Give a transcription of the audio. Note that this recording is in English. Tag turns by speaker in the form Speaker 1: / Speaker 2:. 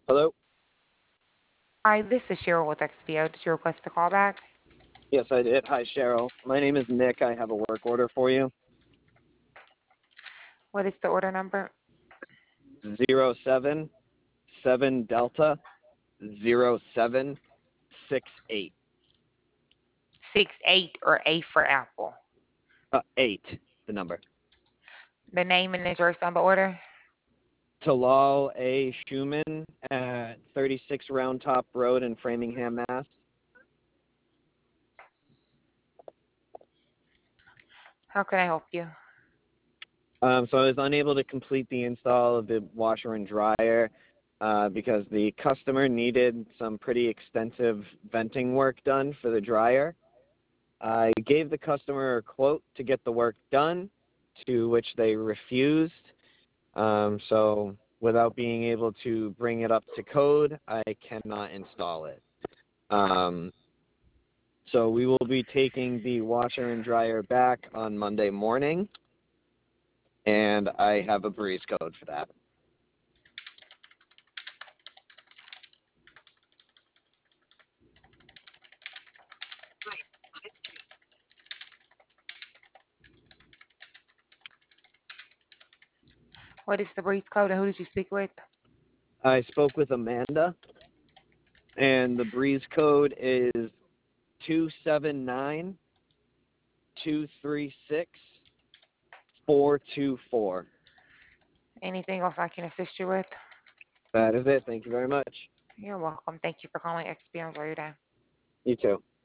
Speaker 1: Hello?
Speaker 2: Hi, this is Cheryl with XPO. Did you request a call back?
Speaker 1: Yes, I did. Hi, Cheryl. My name is Nick. I have a work order for you.
Speaker 2: What is the order number?
Speaker 1: 077 Delta 0768.
Speaker 2: 6-8 or A for Apple.
Speaker 1: 8, the number.
Speaker 2: The name and address on the order?
Speaker 1: Talal A. Schumann at 36 Round Top Road in Framingham, Mass.
Speaker 2: How can I help you?
Speaker 1: So I was unable to complete the install of the washer and dryer because the customer needed some pretty extensive venting work done for the dryer. I gave the customer a quote to get the work done, to which they refused. So without being able to bring it up to code, I cannot install it. So we will be taking the washer and dryer back on Monday morning, and I have a breeze code for that.
Speaker 2: What is the brief code and who did you speak with?
Speaker 1: I spoke with Amanda, and the breeze code is 279-236-424.
Speaker 2: Anything else I can assist you with?
Speaker 1: That is it. Thank you very much.
Speaker 2: You're welcome. Thank you for calling XPO. Enjoy your day.
Speaker 1: You too.